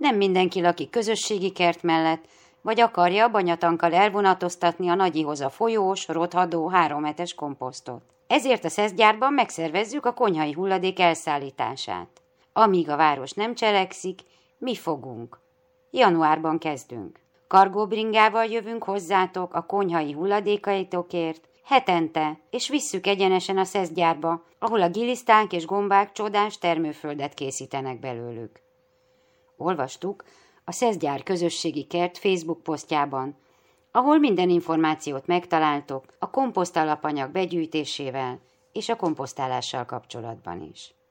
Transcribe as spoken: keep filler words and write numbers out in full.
Nem mindenki lakik közösségi kert mellett, vagy akarja banyatankkal elvonatoztatni a Nagyihoz a folyós, rothadó, háromhetes komposztot. Ezért a szeszgyárban megszervezzük a konyhai hulladék elszállítását. Amíg a város nem cselekszik, mi fogunk. Januárban kezdünk. Kargóbringával jövünk hozzátok a konyhai hulladékaitokért, hetente, és visszük egyenesen a szeszgyárba, ahol a gilisztánk és gombák csodás termőföldet készítenek belőlük. Olvastuk a Szeszgyár közösségi kert Facebook posztjában, ahol minden információt megtaláltok a komposzt alapanyag begyűjtésével és a komposztálással kapcsolatban is.